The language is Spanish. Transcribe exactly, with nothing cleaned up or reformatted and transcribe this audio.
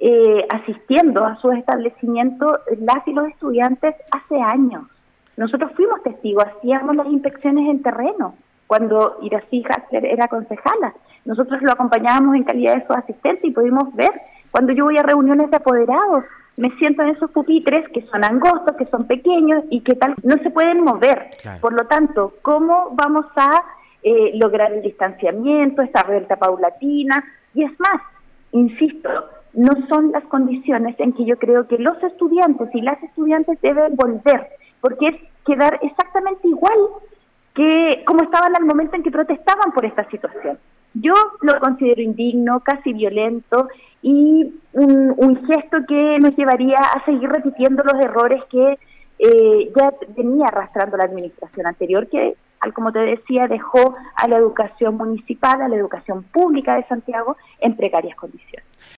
eh, asistiendo a sus establecimientos las y los estudiantes hace años. Nosotros fuimos testigos, hacíamos las inspecciones en terreno cuando Iracy Hasler era concejala. Nosotros lo acompañábamos en calidad de sus asistentes y pudimos ver cuando yo voy a reuniones de apoderados, me siento en esos pupitres que son angostos, que son pequeños y que tal no se pueden mover. Claro. Por lo tanto, ¿cómo vamos a eh, lograr el distanciamiento, esta vuelta paulatina? Y es más, insisto, no son las condiciones en que yo creo que los estudiantes y las estudiantes deben volver, porque es quedar exactamente igual que como estaban al momento en que protestaban por esta situación. Yo lo considero indigno, casi violento y un, un gesto que nos llevaría a seguir repitiendo los errores que eh, ya venía arrastrando la administración anterior, que, al como te decía, dejó a la educación municipal, a la educación pública de Santiago en precarias condiciones.